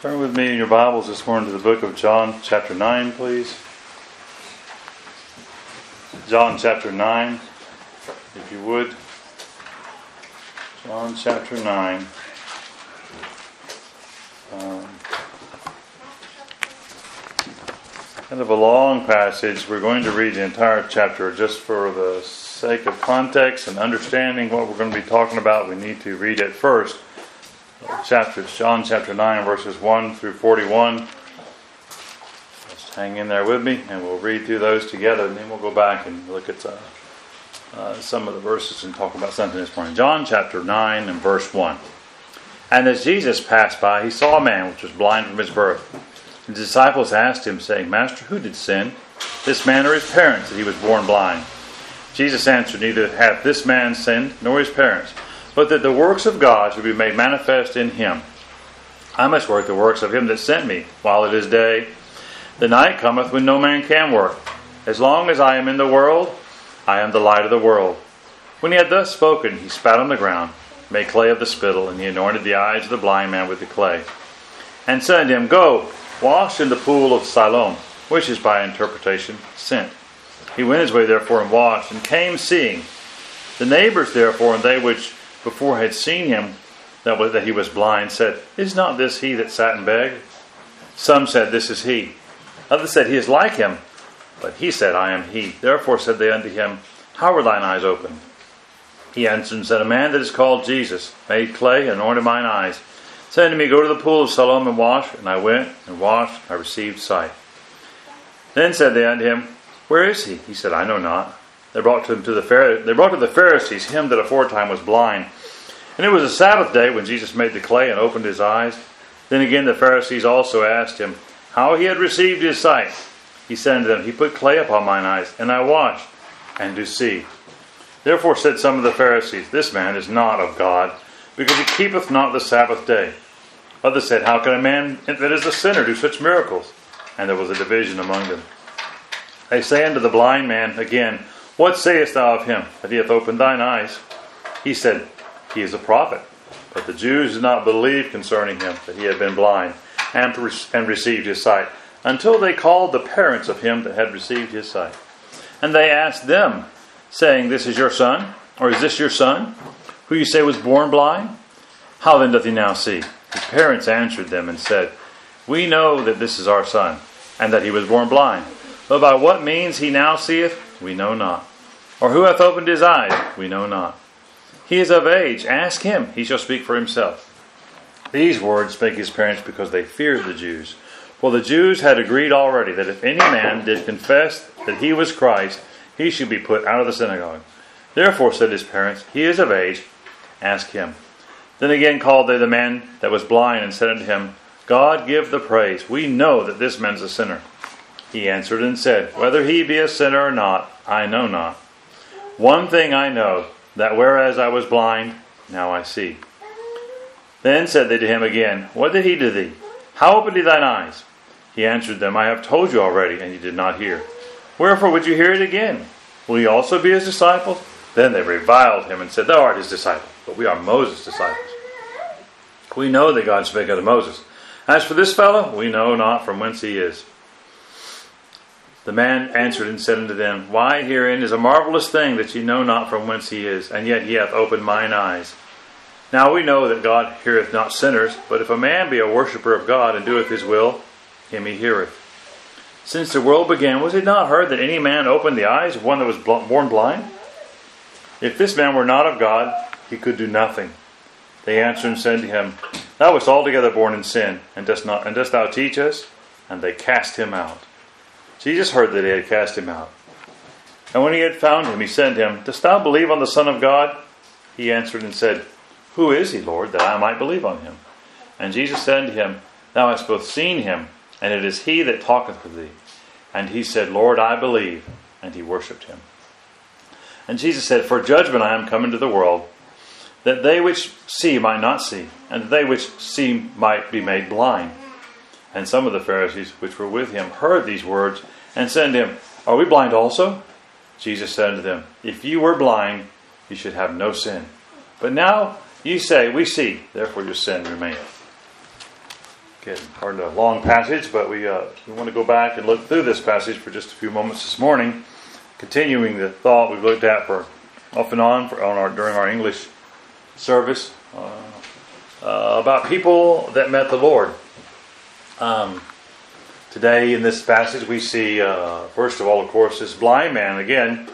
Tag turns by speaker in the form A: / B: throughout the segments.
A: Turn with me in your Bibles this morning to the book of John chapter 9, please. John chapter 9, if you would. John chapter 9. Kind of a long passage. We're going to read the entire chapter just for the sake of context and understanding what we're going to be talking about. We need to read it first. John chapter 9, verses 1 through 41. Just hang in there with me, and we'll read through those together, and then we'll go back and look at some of the verses and talk about something this morning. John chapter 9 and verse 1. And as Jesus passed by, he saw a man which was blind from his birth. His disciples asked him, saying, Master, who did sin, this man or his parents, that he was born blind? Jesus answered, Neither hath this man sinned, nor his parents, but that the works of God should be made manifest in him. I must work the works of him that sent me, while it is day. The night cometh when no man can work. As long as I am in the world, I am the light of the world. When he had thus spoken, he spat on the ground, made clay of the spittle, and he anointed the eyes of the blind man with the clay, and said unto him, Go, wash in the pool of Siloam, which is by interpretation sent. He went his way therefore and washed, and came seeing. The neighbors therefore, and they which before had seen him, that he was blind, said, Is not this he that sat and begged? Some said, This is he. Others said, He is like him. But he said, I am he. Therefore said they unto him, How were thine eyes opened? He answered and said, A man that is called Jesus made clay and anointed mine eyes, said unto me, Go to the pool of Siloam and wash. And I went and washed, and I received sight. Then said they unto him, Where is he? He said, I know not. They brought to the Pharisees him that aforetime was blind. And it was a Sabbath day when Jesus made the clay and opened his eyes. Then again the Pharisees also asked him how he had received his sight. He said unto them, He put clay upon mine eyes, and I washed, and do see. Therefore said some of the Pharisees, This man is not of God, because he keepeth not the Sabbath day. Others said, How can a man that is a sinner do such miracles? And there was a division among them. They say unto the blind man again, What sayest thou of him, that he hath opened thine eyes? He said, He is a prophet. But the Jews did not believe concerning him, that he had been blind, and received his sight, until they called the parents of him that had received his sight. And they asked them, saying, This is your son? Or is this your son, who you say was born blind? How then doth he now see? His parents answered them and said, We know that this is our son, and that he was born blind. But by what means he now seeth, we know not. Or who hath opened his eyes, we know not. He is of age, ask him, he shall speak for himself. These words spake his parents because they feared the Jews. For the Jews had agreed already that if any man did confess that he was Christ, he should be put out of the synagogue. Therefore said his parents, He is of age, ask him. Then again called they the man that was blind, and said unto him, God give the praise. We know that this man is a sinner. He answered and said, Whether he be a sinner or not, I know not. One thing I know, that whereas I was blind, now I see. Then said they to him again, What did he to thee? How opened he thine eyes? He answered them, I have told you already, and ye did not hear. Wherefore would you hear it again? Will ye also be his disciples? Then they reviled him and said, Thou art his disciple, but we are Moses' disciples. We know that God spake unto Moses. As for this fellow, we know not from whence he is. The man answered and said unto them, Why, herein is a marvelous thing, that ye know not from whence he is, and yet he hath opened mine eyes. Now we know that God heareth not sinners, but if a man be a worshipper of God, and doeth his will, him he heareth. Since the world began, was it not heard that any man opened the eyes of one that was born blind? If this man were not of God, he could do nothing. They answered and said to him, Thou wast altogether born in sin, and dost thou teach us? And they cast him out. Jesus heard that they had cast him out. And when he had found him, he said to him, Dost thou believe on the Son of God? He answered and said, Who is he, Lord, that I might believe on him? And Jesus said unto him, Thou hast both seen him, and it is he that talketh with thee. And he said, Lord, I believe. And he worshipped him. And Jesus said, For judgment I am come into the world, that they which see might not see, and that they which see might be made blind. And some of the Pharisees which were with him heard these words, and said unto him, Are we blind also? Jesus said unto them, If ye were blind, ye should have no sin. But now ye say, We see, therefore your sin remaineth. Again, pardon a long passage, but we want to go back and look through this passage for just a few moments this morning, continuing the thought we've looked at for off and on during our English service about people that met the Lord. Today in this passage we see, first of all, of course, this blind man again.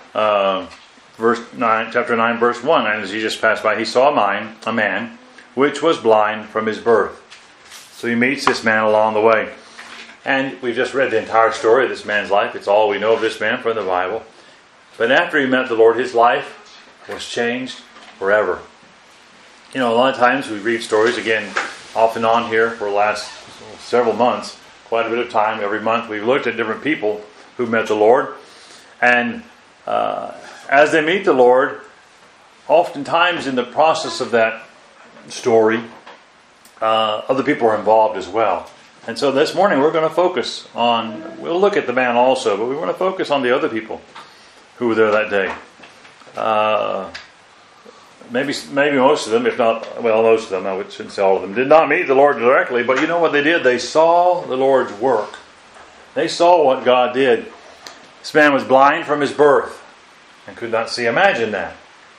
A: Chapter 9, verse 1. And as Jesus passed by, he saw a man which was blind from his birth. So he meets this man along the way. And we've just read the entire story of this man's life. It's all we know of this man from the Bible. But after he met the Lord, his life was changed forever. You know, a lot of times we read stories, again, off and on here for the last several months, quite a bit of time. Every month we've looked at different people who met the Lord. And as they meet the Lord, oftentimes in the process of that story, other people are involved as well. And so this morning we're going to focus on, we'll look at the man also, but we want to focus on the other people who were there that day. Maybe most of them, if not, well, most of them, I shouldn't say all of them, did not meet the Lord directly, but you know what they did? They saw the Lord's work. They saw what God did. This man was blind from his birth and could not see. Imagine that.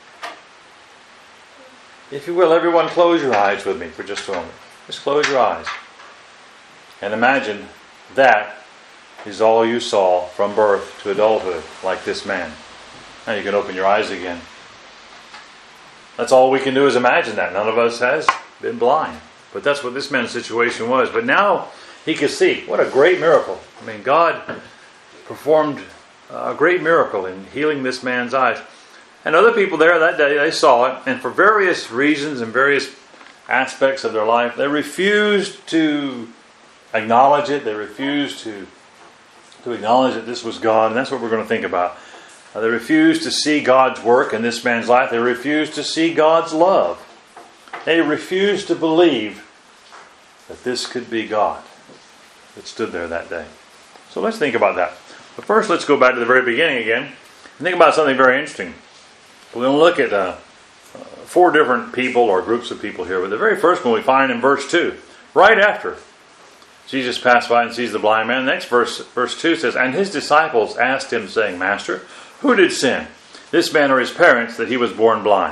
A: If you will, everyone close your eyes with me for just a moment. Just close your eyes. And imagine that is all you saw from birth to adulthood, like this man. Now you can open your eyes again. That's all we can do is imagine that. None of us has been blind. But that's what this man's situation was. But now he could see. What a great miracle. I mean, God performed a great miracle in healing this man's eyes. And other people there that day, they saw it, and for various reasons and various aspects of their life, they refused to acknowledge it. They refused to acknowledge that this was God, and that's what we're going to think about. They refused to see God's work in this man's life. They refused to see God's love. They refused to believe that this could be God that stood there that day. So let's think about that. But first, let's go back to the very beginning again and think about something very interesting. We're going to look at 4 different people or groups of people here. But the very first one we find in verse 2. Right after Jesus passed by and sees the blind man. The next verse 2 says, and his disciples asked him, saying, Master, who did sin, this man or his parents, that he was born blind?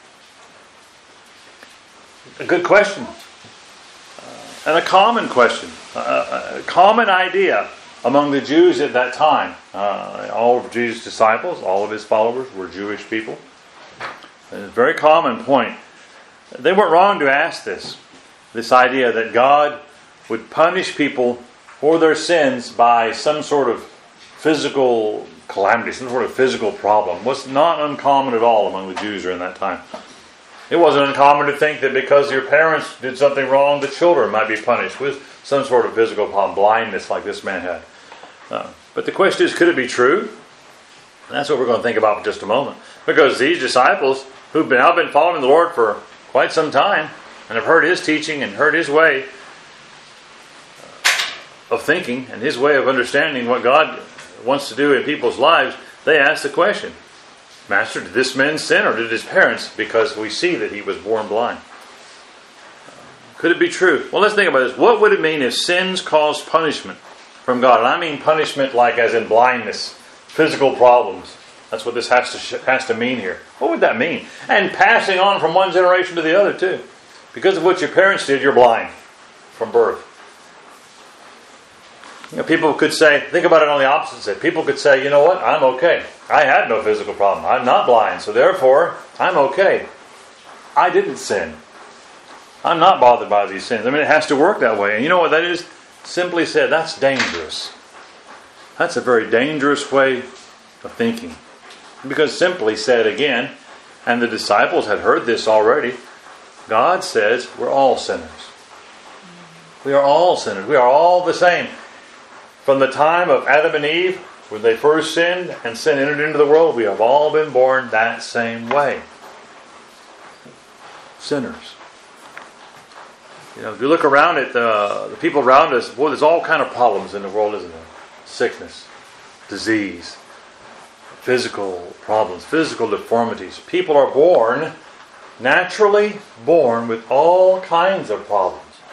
A: A good question. And a common question. A common idea among the Jews at that time. All of Jesus' disciples, all of his followers were Jewish people. And it's a very common point. They weren't wrong to ask this idea that God would punish people for their sins by some sort of physical calamity, some sort of physical problem. Was not uncommon at all among the Jews during that time. It wasn't uncommon to think that because your parents did something wrong, the children might be punished with some sort of physical problem, blindness like this man had. But the question is, could it be true? And that's what we're going to think about in just a moment. Because these disciples, who've now been following the Lord for quite some time, and have heard his teaching and heard his way of thinking and his way of understanding what God wants to do in people's lives, they ask the question, Master, did this man sin or did his parents? Because we see that he was born blind. Could it be true? Well, let's think about this. What would it mean if sins caused punishment from God? And I mean punishment like as in blindness, physical problems. That's what this has to mean here. What would that mean? And passing on from one generation to the other too. Because of what your parents did, you're blind from birth. You know, people could say, think about it on the opposite side. People could say, you know what, I'm okay. I had no physical problem. I'm not blind, so therefore, I'm okay. I didn't sin. I'm not bothered by these sins. I mean, it has to work that way. And you know what that is? Simply said, that's dangerous. That's a very dangerous way of thinking. Because simply said again, and the disciples had heard this already, God says we're all sinners. We are all sinners. We are all the same. From the time of Adam and Eve, when they first sinned and sin entered into the world, we have all been born that same way. Sinners. You know, if you look around at the people around us, boy, there's all kind of problems in the world, isn't there? Sickness, disease, physical problems, physical deformities. People are naturally born with all kinds of problems.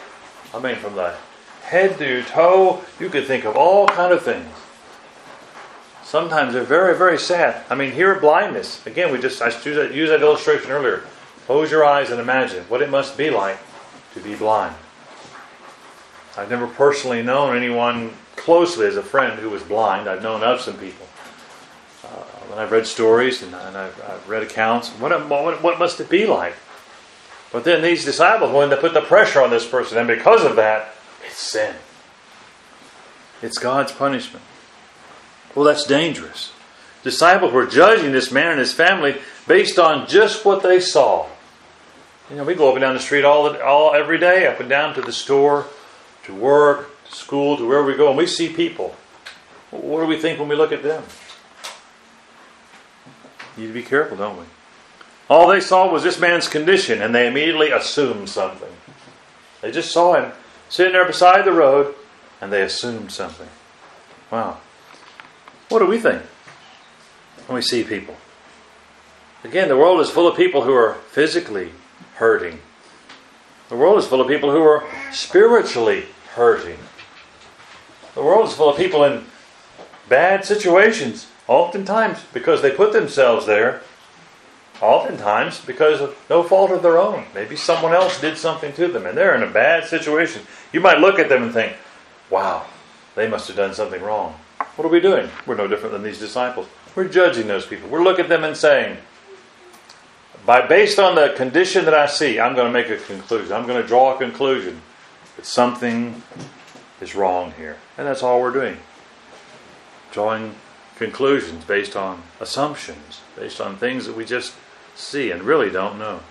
A: I mean, from the head to toe, you could think of all kind of things. Sometimes they're very, very sad. I mean, here blindness. Again, I used that illustration earlier. Close your eyes and imagine what it must be like to be blind. I've never personally known anyone closely as a friend who was blind. I've known of some people. When I've read stories and I've read accounts, what must it be like? But then these disciples, when they put the pressure on this person, and because of that, it's sin. It's God's punishment. Well, that's dangerous. Disciples were judging this man and his family based on just what they saw. You know, we go up and down the street every day, up and down to the store, to work, to school, to wherever we go, and we see people. What do we think when we look at them? You need to be careful, don't we? All they saw was this man's condition, and they immediately assumed something. They just saw him sitting there beside the road, and they assumed something. Wow. What do we think when we see people? Again, the world is full of people who are physically hurting. The world is full of people who are spiritually hurting. The world is full of people in bad situations, oftentimes because they put themselves there, oftentimes because of no fault of their own. Maybe someone else did something to them and they're in a bad situation. You might look at them and think, wow, they must have done something wrong. What are we doing? We're no different than these disciples. We're judging those people. We're looking at them and saying, based on the condition that I see, I'm going to make a conclusion. I'm going to draw a conclusion that something is wrong here. And that's all we're doing. Drawing conclusions based on assumptions, based on things that we just see and really don't know.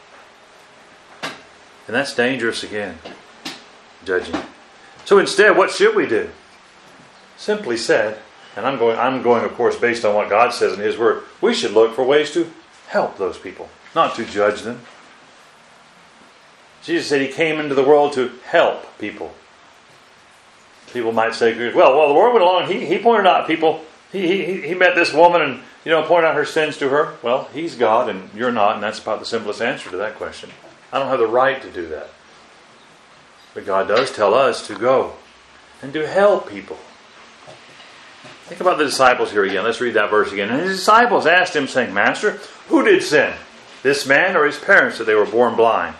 A: And that's dangerous again, judging. So instead, what should we do? Simply said, and I'm going, of course, based on what God says in His Word, we should look for ways to help those people, not to judge them. Jesus said He came into the world to help people. People might say, well, the Lord went along and He pointed out people. He met this woman and, pointed out her sins to her. Well, He's God and you're not, and that's about the simplest answer to that question. I don't have the right to do that. But God does tell us to go and to help people. Think about the disciples here again. Let's read that verse again. And His disciples asked Him, saying, Master, who did sin? This man or his parents, that they were born blind?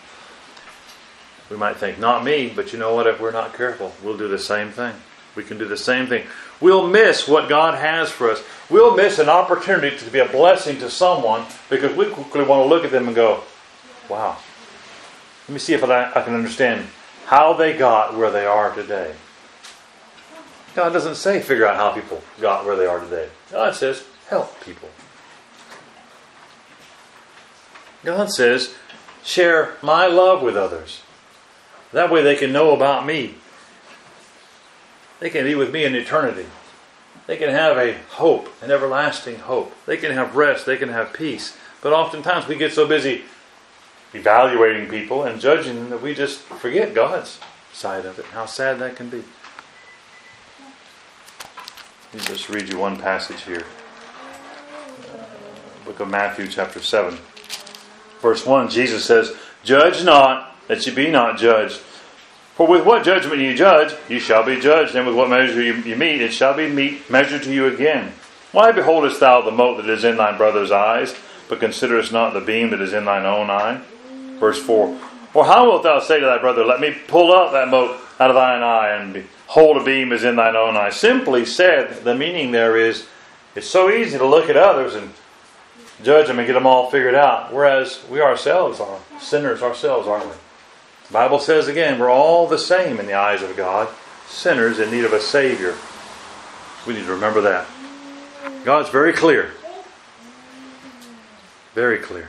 A: We might think, not me, but you know what? If we're not careful, we'll do the same thing. We can do the same thing. We'll miss what God has for us. We'll miss an opportunity to be a blessing to someone because we quickly want to look at them and go, wow. Let me see if I can understand how they got where they are today. God doesn't say figure out how people got where they are today. God says help people. God says share my love with others. That way they can know about me. They can be with me in eternity. They can have a hope, an everlasting hope. They can have rest. They can have peace. But oftentimes we get so busy evaluating people and judging them that we just forget God's side of it. How sad that can be. Let me just read you one passage here. Book of Matthew chapter 7. Verse 1, Jesus says, Judge not, that ye be not judged. For with what judgment you judge, you shall be judged. And with what measure you meet, it shall be measured to you again. Why beholdest thou the mote that is in thy brother's eyes, but considerest not the beam that is in thine own eye? Verse 4, Or how wilt thou say to thy brother, Let me pull out that mote out of thine eye, and behold, a beam is in thine own eye? Simply said, the meaning there is, it's so easy to look at others and judge them and get them all figured out, whereas we ourselves are sinners ourselves, aren't we? The Bible says again, we're all the same in the eyes of God, sinners in need of a Savior. We need to remember that. God's very clear. Very clear.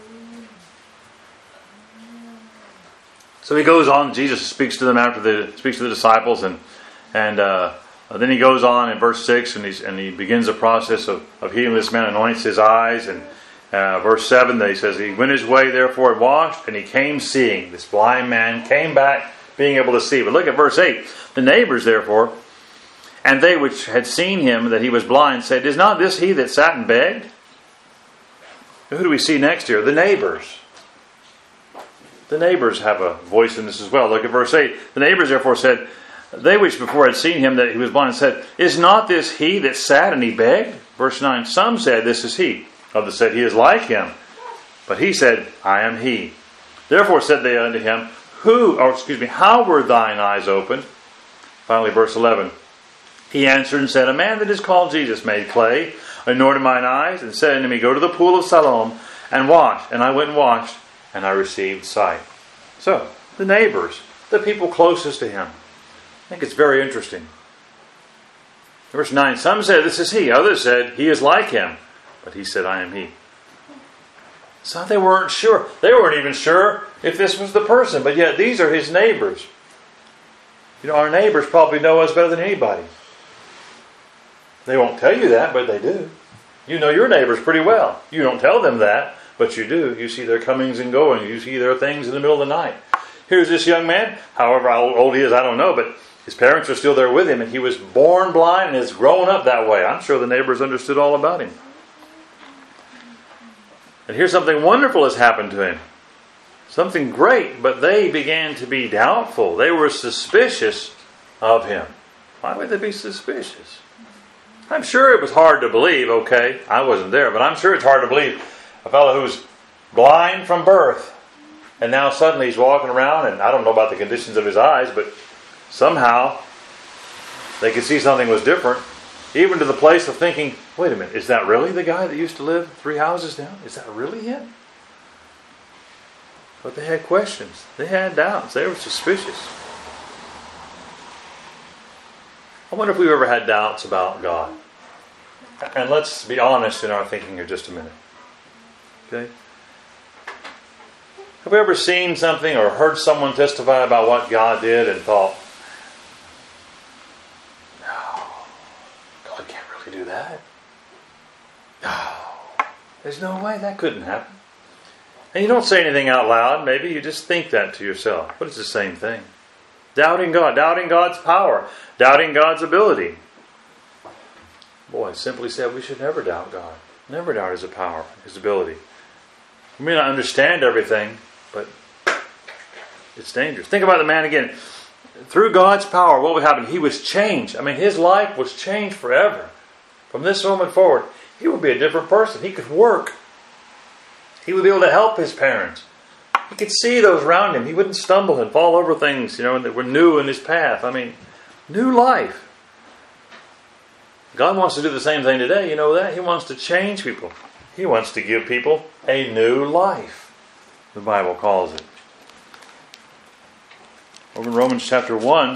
A: So he goes on, Jesus speaks to them speaks to the disciples, and then he goes on in verse 6 and he begins the process of healing this man, anoints his eyes, and verse 7, he says, He went his way, therefore, and washed, and he came seeing. This blind man came back being able to see. But look at verse 8. The neighbors, therefore, and they which had seen him, that he was blind, said, Is not this he that sat and begged? Who do we see next here? The neighbors. the neighbors have a voice in this as well. Look at verse 8. The neighbors therefore said, they which before had seen him that he was blind said, is not this he that sat and he begged? Verse 9. Some said, this is he. Others said, he is like him. But he said, I am he. Therefore said they unto him, how were thine eyes opened? Finally, verse 11. He answered and said, a man that is called Jesus made clay, anointed mine eyes, and said unto me, go to the pool of Siloam and wash. And I went and washed, and I received sight. So, the neighbors, the people closest to him. I think it's very interesting. Verse 9, some said, this is he. Others said, he is like him. But he said, I am he. So they weren't sure. They weren't even sure if this was the person. But yet these are his neighbors. You know, our neighbors probably know us better than anybody. They won't tell you that, but they do. You know your neighbors pretty well. You don't tell them that, but you do. You see their comings and goings. You see their things in the middle of the night. Here's this young man. However how old he is, I don't know, but his parents are still there with him, and he was born blind and has grown up that way. I'm sure the neighbors understood all about him. And here's something wonderful has happened to him. Something great, but they began to be doubtful. They were suspicious of him. Why would they be suspicious? I'm sure it was hard to believe, okay, I wasn't there, but I'm sure it's hard to believe a fellow who's blind from birth, and now suddenly he's walking around, and I don't know about the conditions of his eyes, but somehow they could see something was different, even to the place of thinking, wait a minute, is that really the guy that used to live 3 houses down? Is that really him? But they had questions. They had doubts. They were suspicious. I wonder if we've ever had doubts about God. And let's be honest in our thinking here just a minute. Okay? Have we ever seen something or heard someone testify about what God did and thought, no, God can't really do that. No, there's no way that couldn't happen. And you don't say anything out loud. Maybe you just think that to yourself. But it's the same thing. Doubting God. Doubting God's power. Doubting God's ability. Boy, simply said, we should never doubt God. Never doubt His power, His ability. We may not understand everything, but it's dangerous. Think about the man again. Through God's power, what would happen? He was changed. I mean, his life was changed forever. From this moment forward, he would be a different person. He could work. He would be able to help his parents. He could see those around him. He wouldn't stumble and fall over things, that were new in his path. I mean, new life. God wants to do the same thing today. You know that? He wants to change people. He wants to give people a new life, the Bible calls it. Over in Romans chapter 1,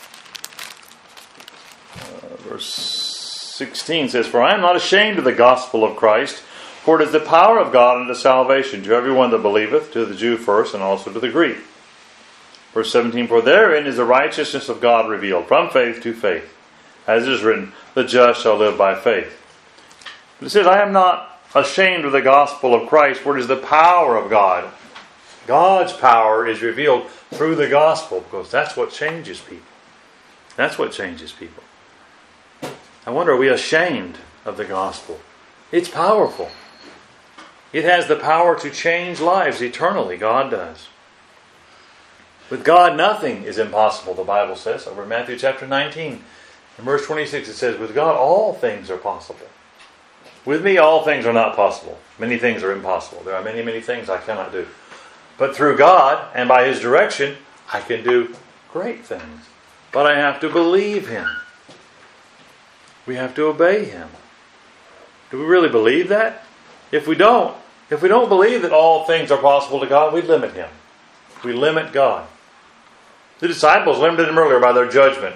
A: verse 16 says, for I am not ashamed of the gospel of Christ, for it is the power of God unto salvation to everyone that believeth, to the Jew first, and also to the Greek. Verse 17, for therein is the righteousness of God revealed, from faith to faith. As it is written, the just shall live by faith. But it says, I am not ashamed of the gospel of Christ, for it is the power of God. God's power is revealed through the gospel, because that's what changes people. That's what changes people. I wonder, are we ashamed of the gospel? It's powerful. It has the power to change lives eternally. God does. With God, nothing is impossible, the Bible says, over in Matthew chapter 19. In verse 26 it says, with God all things are possible. With me all things are not possible. Many things are impossible. There are many, many things I cannot do. But through God and by His direction, I can do great things. But I have to believe Him. We have to obey Him. Do we really believe that? If we don't believe that all things are possible to God, we limit Him. We limit God. The disciples limited Him earlier by their judgment.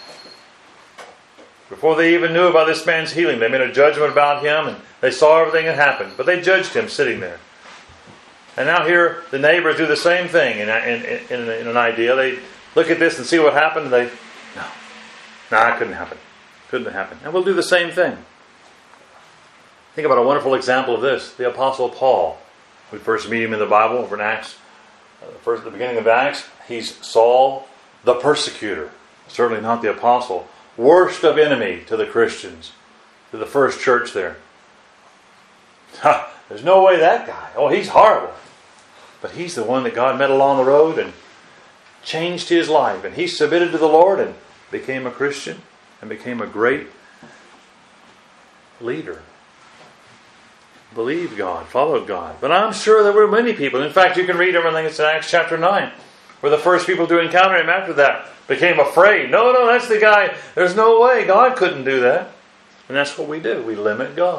A: Before they even knew about this man's healing, they made a judgment about him, and they saw everything that happened. But they judged him sitting there. And now here, the neighbors do the same thing in an idea. They look at this and see what happened, and they, no, it couldn't happen. Couldn't happen. And we'll do the same thing. Think about a wonderful example of this. The Apostle Paul. We first meet him in the Bible over in Acts. First, at the beginning of Acts, he's Saul the persecutor. Certainly not the apostle. Worst of enemy to the Christians. To the first church there. There's no way that guy. Oh, he's horrible. But he's the one that God met along the road and changed his life. And he submitted to the Lord and became a Christian and became a great leader. Believed God, followed God. But I'm sure there were many people. In fact, you can read everything. It's in Acts chapter 9. Where the first people to encounter him after that became afraid. No, that's the guy. There's no way. God couldn't do that. And that's what we do. We limit God.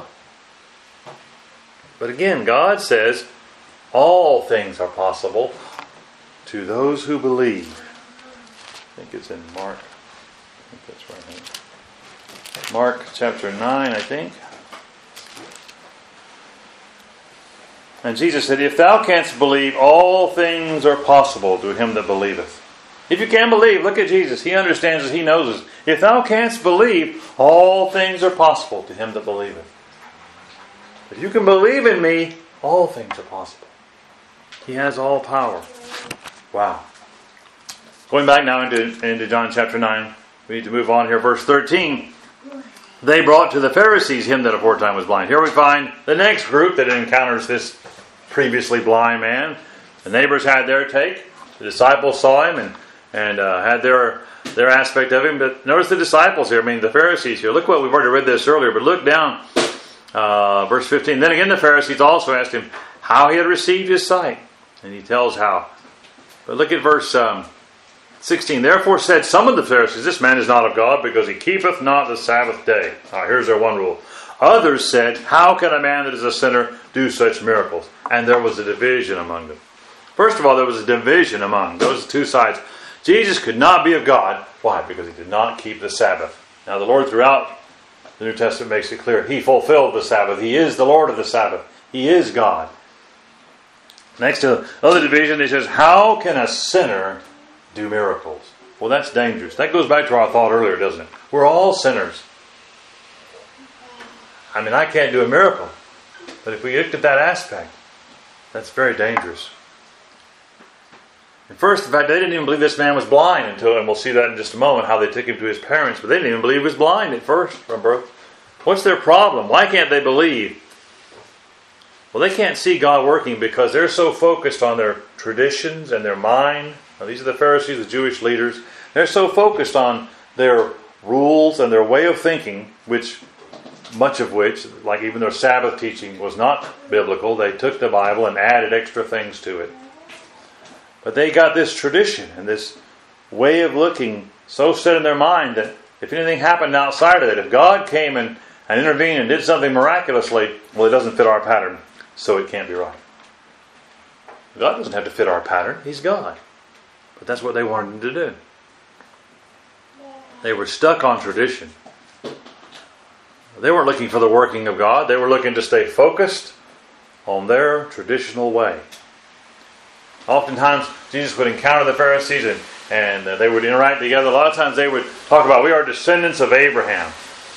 A: But again, God says, all things are possible to those who believe. I think it's in Mark. I think that's right. Mark chapter 9, I think. And Jesus said, if thou canst believe, all things are possible to him that believeth. If you can believe, look at Jesus. He understands us. He knows us. If thou canst believe, all things are possible to him that believeth. If you can believe in me, all things are possible. He has all power. Wow. Going back now into John chapter 9, we need to move on here. Verse 13. They brought to the Pharisees him that aforetime was blind. Here we find the next group that encounters this previously blind man. The neighbors had their take. The disciples saw him and had their aspect of him. But notice the disciples here, the Pharisees here. Look what we've already read this earlier, but look down, verse 15. Then again the Pharisees also asked him how he had received his sight. And he tells how. But look at verse 16. Therefore said some of the Pharisees, this man is not of God, because he keepeth not the Sabbath day. Here's their one rule. Others said, how can a man that is a sinner do such miracles? And there was a division among them. First of all, there was a division among those two sides. Jesus could not be of God. Why? Because he did not keep the Sabbath. Now the Lord throughout the New Testament makes it clear. He fulfilled the Sabbath. He is the Lord of the Sabbath. He is God. Next to the other division, he says, how can a sinner do miracles? Well, that's dangerous. That goes back to our thought earlier, doesn't it? We're all sinners. I can't do a miracle. But if we looked at that aspect, that's very dangerous. And first, in fact, they didn't even believe this man was blind until, and we'll see that in just a moment, how they took him to his parents. But they didn't even believe he was blind at first from birth. What's their problem? Why can't they believe? Well, they can't see God working because they're so focused on their traditions and their mind. Now, these are the Pharisees, the Jewish leaders. They're so focused on their rules and their way of thinking, much of which, like even their Sabbath teaching, was not biblical. They took the Bible and added extra things to it. But they got this tradition and this way of looking so set in their mind that if anything happened outside of it, if God came and intervened and did something miraculously, well, it doesn't fit our pattern, so it can't be right. God doesn't have to fit our pattern. He's God. But that's what they wanted him to do. They were stuck on tradition. They weren't looking for the working of God. They were looking to stay focused on their traditional way. Oftentimes, Jesus would encounter the Pharisees and they would interact together. A lot of times they would talk about, we are descendants of Abraham.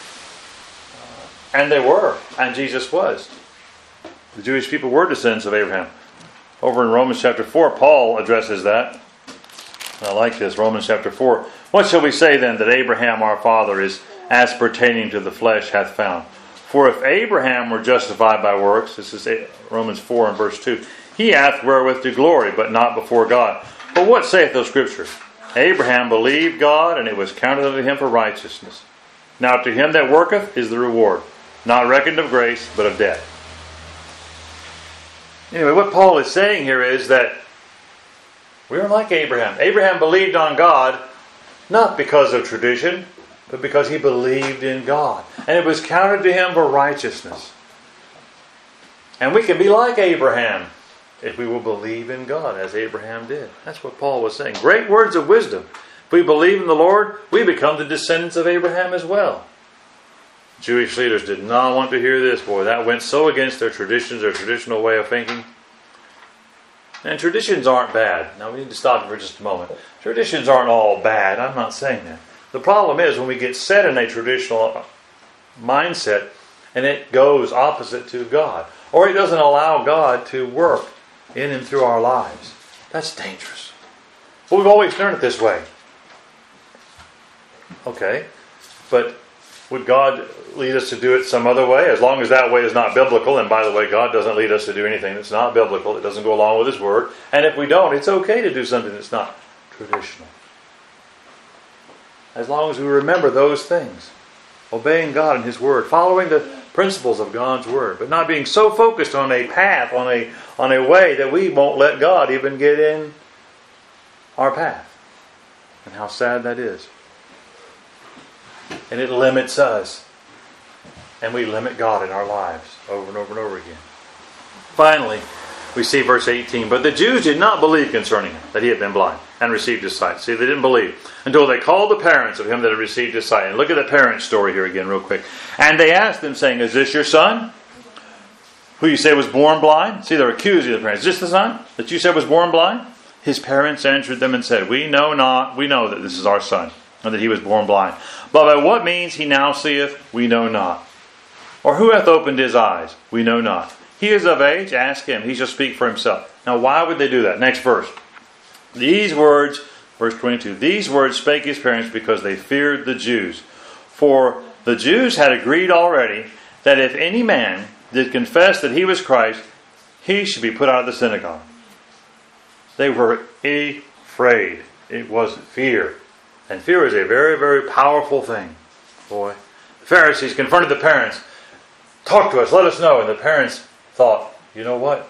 A: And they were, and Jesus was. The Jewish people were descendants of Abraham. Over in Romans chapter 4, Paul addresses that. I like this, Romans chapter 4. What shall we say then that Abraham our father is as pertaining to the flesh hath found? For if Abraham were justified by works, this is Romans 4 and verse 2, he hath wherewith to glory, but not before God. For what saith the Scripture? Abraham believed God, and it was counted unto him for righteousness. Now to him that worketh is the reward, not reckoned of grace, but of debt. Anyway, what Paul is saying here is that we are like Abraham. Abraham believed on God, not because of tradition, but because he believed in God. And it was counted to him for righteousness. And we can be like Abraham if we will believe in God, as Abraham did. That's what Paul was saying. Great words of wisdom. If we believe in the Lord, we become the descendants of Abraham as well. Jewish leaders did not want to hear this. Boy, that went so against their traditions, their traditional way of thinking. And traditions aren't bad. Now we need to stop for just a moment. Traditions aren't all bad. I'm not saying that. The problem is when we get set in a traditional mindset and it goes opposite to God. Or it doesn't allow God to work in and through our lives. That's dangerous. Well, we've always learned it this way. Okay. But Would God lead us to do it some other way? As long as that way is not biblical, and by the way, God doesn't lead us to do anything that's not biblical. It doesn't go along with His Word. And if we don't, it's okay to do something that's not traditional. As long as we remember those things. Obeying God and His Word. Following the principles of God's Word. But not being so focused on a path, on a way that we won't let God even get in our path. And how sad that is. And it limits us. And we limit God in our lives over and over and over again. Finally, we see verse 18. But the Jews did not believe concerning him, that he had been blind, and received his sight. See, they didn't believe. Until they called the parents of him that had received his sight. And look at the parents' story here again real quick. And they asked them, saying, Is this your son, who you say was born blind? See, they're accusing the parents. Is this the son that you said was born blind? His parents answered them and said, We know that this is our son, and that he was born blind. But by what means he now seeth, we know not. Or who hath opened his eyes? We know not. He is of age, ask him, he shall speak for himself. Now why would they do that? Next verse. These words, verse 22, these words spake his parents because they feared the Jews. For the Jews had agreed already that if any man did confess that he was Christ, he should be put out of the synagogue. They were afraid. It was fear. And fear is a very, very powerful thing. Boy. The Pharisees confronted the parents. Talk to us, let us know. And the parents thought, you know what?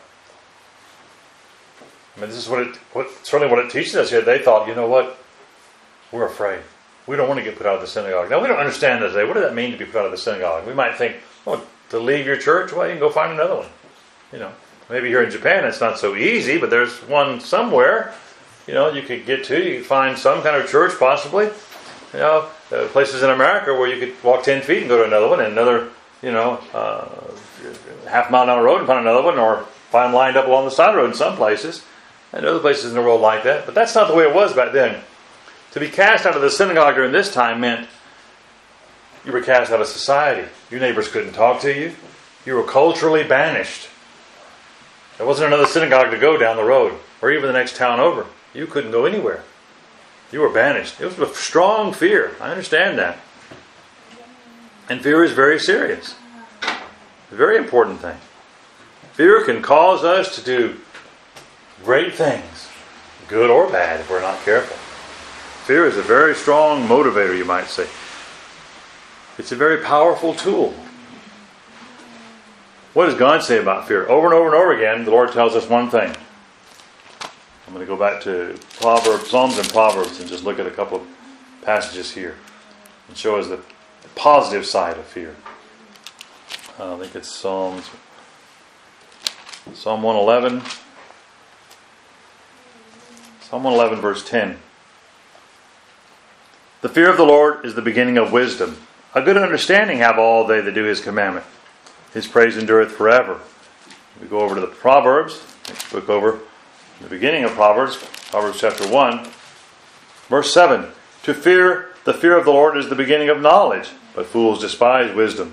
A: I mean, this is certainly what it teaches us here. They thought, you know what? We're afraid. We don't want to get put out of the synagogue. Now, we don't understand that today. What does that mean to be put out of the synagogue? We might think, to leave your church? Well, you can go find another one. You know, maybe here in Japan it's not so easy, but there's one somewhere, you could get to. You could find some kind of church, possibly. Places in America where you could walk 10 feet and go to another one, and another, half mile down the road and find another one, or find them lined up along the side of the road in some places. And other places in the world like that. But that's not the way it was back then. To be cast out of the synagogue during this time meant you were cast out of society. Your neighbors couldn't talk to you. You were culturally banished. There wasn't another synagogue to go down the road, or even the next town over. You couldn't go anywhere. You were banished. It was with strong fear. I understand that. And fear is very serious. A very important thing. Fear can cause us to do great things, good or bad, if we're not careful. Fear is a very strong motivator, you might say. It's a very powerful tool. What does God say about fear? Over and over and over again, the Lord tells us one thing. I'm going to go back to Psalms and Proverbs and just look at a couple of passages here and show us the positive side of fear. I think it's Psalm 111. Psalm 111, verse 10. The fear of the Lord is the beginning of wisdom. A good understanding have all they that do His commandment. His praise endureth forever. We go over to the Proverbs. Let's look over the beginning of Proverbs. Proverbs chapter 1, verse 7. The fear of the Lord is the beginning of knowledge, but fools despise wisdom.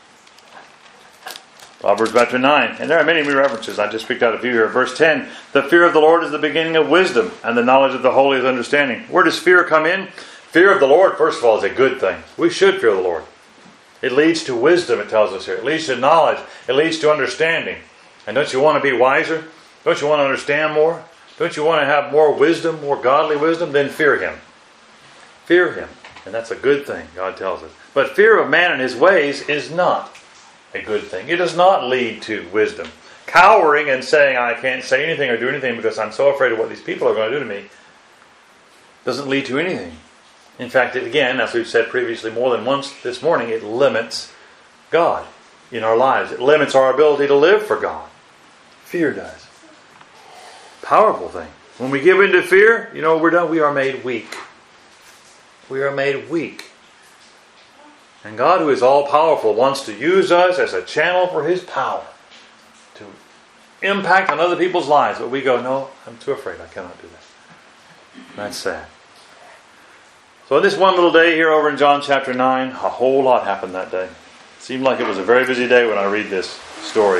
A: Proverbs chapter 9. And there are many references. I just picked out a few here. Verse 10. The fear of the Lord is the beginning of wisdom, and the knowledge of the holy is understanding. Where does fear come in? Fear of the Lord, first of all, is a good thing. We should fear the Lord. It leads to wisdom, it tells us here. It leads to knowledge. It leads to understanding. And don't you want to be wiser? Don't you want to understand more? Don't you want to have more wisdom, more godly wisdom? Then fear Him. Fear Him. And that's a good thing, God tells us. But fear of man and his ways is not a good thing. It does not lead to wisdom. Cowering and saying, I can't say anything or do anything because I'm so afraid of what these people are going to do to me, doesn't lead to anything. In fact, again, as we've said previously more than once this morning, it limits God in our lives. It limits our ability to live for God. Fear does. Powerful thing. When we give in to fear, we're done. We are made weak. We are made weak. And God, who is all-powerful, wants to use us as a channel for His power to impact on other people's lives. But we go, no, I'm too afraid. I cannot do that. And that's sad. So in this one little day here over in John chapter 9, a whole lot happened that day. It seemed like it was a very busy day when I read this story.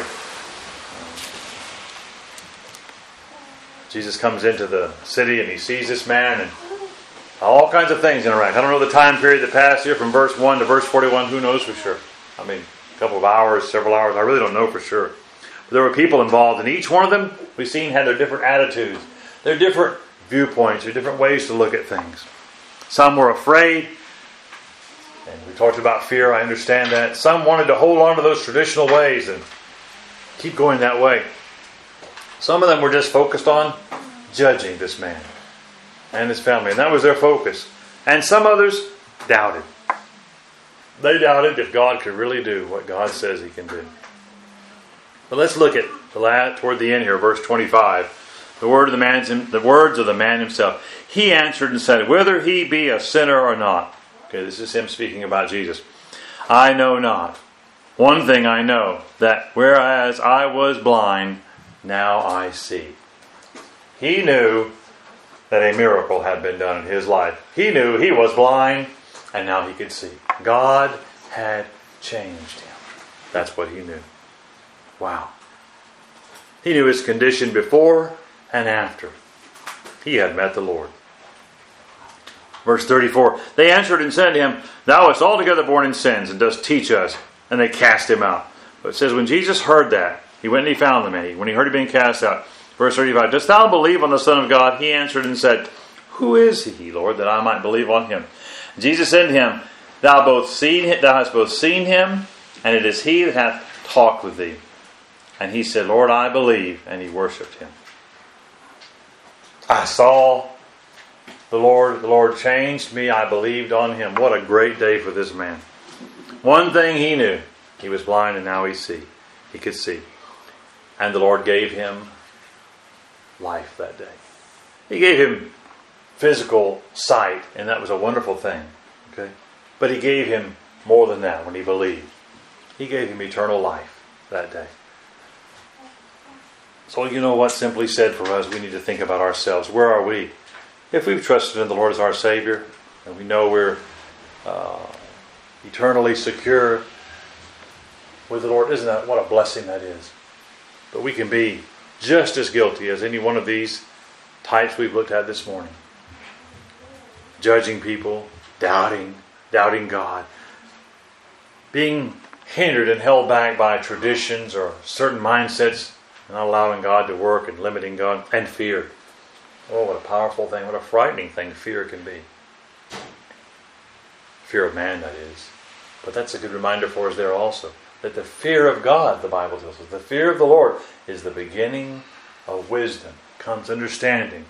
A: Jesus comes into the city and He sees this man, and All kinds of things interact. I don't know the time period that passed here from verse 1 to verse 41. Who knows for sure? I mean, a couple of hours, several hours. I really don't know for sure. But there were people involved, and each one of them, we've seen, had their different attitudes, their different viewpoints, their different ways to look at things. Some were afraid, and we talked about fear. I understand that. Some wanted to hold on to those traditional ways and keep going that way. Some of them were just focused on judging this man and his family, and that was their focus. And some others doubted. They doubted if God could really do what God says He can do. But let's look at toward the end here, verse 25. The words of the man himself. He answered and said, whether he be a sinner or not. Okay, this is him speaking about Jesus. I know not. One thing I know, that whereas I was blind, now I see. He knew that a miracle had been done in his life. He knew he was blind, and now he could see. God had changed him. That's what he knew. Wow. He knew his condition before and after. He had met the Lord. Verse 34, they answered and said to him, thou wast altogether born in sins, and dost teach us. And they cast him out. But it says, when Jesus heard that, he went and he found them. When he heard him being cast out, verse 35, dost thou believe on the Son of God? He answered and said, who is he, Lord, that I might believe on him? And Jesus said to him, thou hast both seen him, and it is he that hath talked with thee. And he said, Lord, I believe. And he worshipped him. I saw the Lord changed me. I believed on him. What a great day for this man. One thing he knew. He was blind and now he could see. And the Lord gave him life that day. He gave him physical sight, and that was a wonderful thing. Okay? But he gave him more than that when he believed. He gave him eternal life that day. So you know what, simply said for us, we need to think about ourselves. Where are we? If we've trusted in the Lord as our Savior, and we know we're eternally secure with the Lord, isn't that what a blessing that is? But we can be just as guilty as any one of these types we've looked at this morning. Judging people, doubting God, being hindered and held back by traditions or certain mindsets, not allowing God to work and limiting God, and fear. Oh, what a powerful thing, what a frightening thing fear can be. Fear of man, that is. But that's a good reminder for us there also, that the fear of God, the Bible tells us, the fear of the Lord is the beginning of wisdom, comes understanding.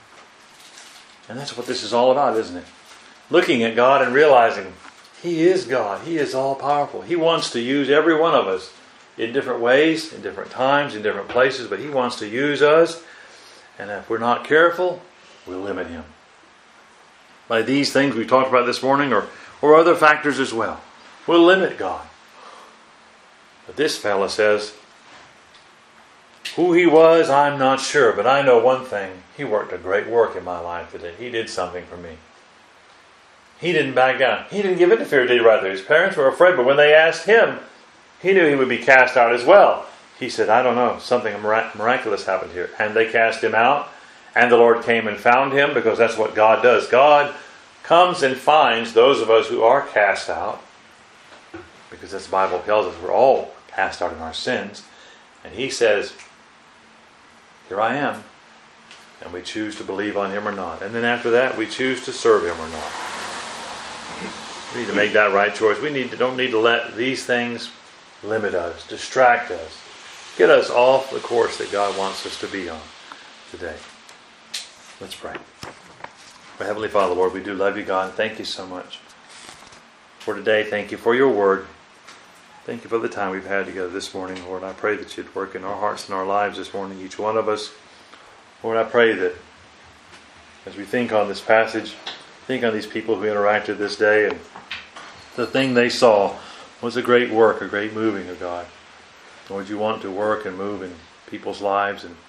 A: And that's what this is all about, isn't it? Looking at God and realizing He is God. He is all-powerful. He wants to use every one of us in different ways, in different times, in different places, but He wants to use us. And if we're not careful, we'll limit Him. By these things we talked about this morning, or other factors as well, we'll limit God. But this fellow says, who he was, I'm not sure, but I know one thing. He worked a great work in my life today. He did something for me. He didn't back down. He didn't give in to fear, did he, right there? His parents were afraid, but when they asked him, he knew he would be cast out as well. He said, I don't know, something miraculous happened here. And they cast him out, and the Lord came and found him, because that's what God does. God comes and finds those of us who are cast out, because as the Bible tells us, we're all cast out in our sins. And He says, here I am. And we choose to believe on Him or not. And then after that, we choose to serve Him or not. We need to make that right choice. We don't need to let these things limit us, distract us, get us off the course that God wants us to be on today. Let's pray. Our Heavenly Father, Lord, we do love You, God. Thank You so much for today. Thank You for Your Word. Thank You for the time we've had together this morning, Lord. I pray that You'd work in our hearts and our lives this morning, each one of us. Lord, I pray that as we think on this passage, think on these people who interacted this day, and the thing they saw was a great work, a great moving of God. Lord, You want to work and move in people's lives, and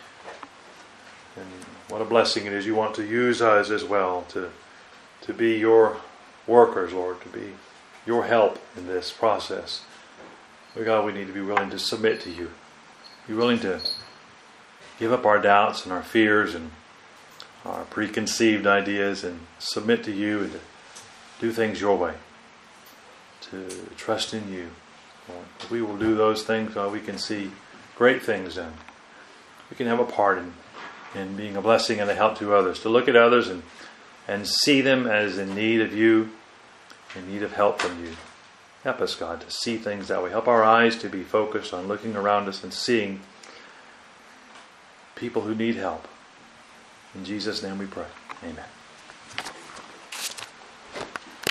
A: what a blessing it is. You want to use us as well to be Your workers, Lord, to be Your help in this process. But God, we need to be willing to submit to You. Be willing to give up our doubts and our fears and our preconceived ideas and submit to you and to do things your way, to trust in you. Lord, if we will do those things, we can see great things done. We can have a part in being a blessing and a help to others, to look at others and see them as in need of you, in need of help from you. Help us, God, to see things that way. Help our eyes to be focused on looking around us and seeing people who need help. In Jesus' name we pray. Amen.